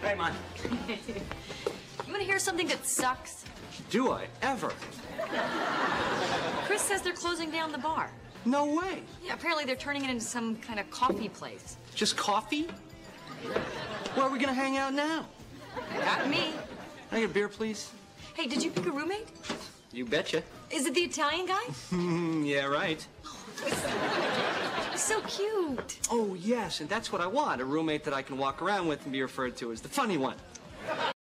Hey, man. You want to hear something that sucks? Do I? Ever? Chris says they're closing down the bar. No way. Yeah, apparently they're turning it into some kind of coffee place. Just coffee? Where are we gonna hang out now? Got me. Can I get a beer, please? Hey, did you pick a roommate? You betcha. Is it the Italian guy? Yeah, right. He's so cute. Oh, yes, and that's what I want. A roommate that I can walk around with and be referred to as the funny one.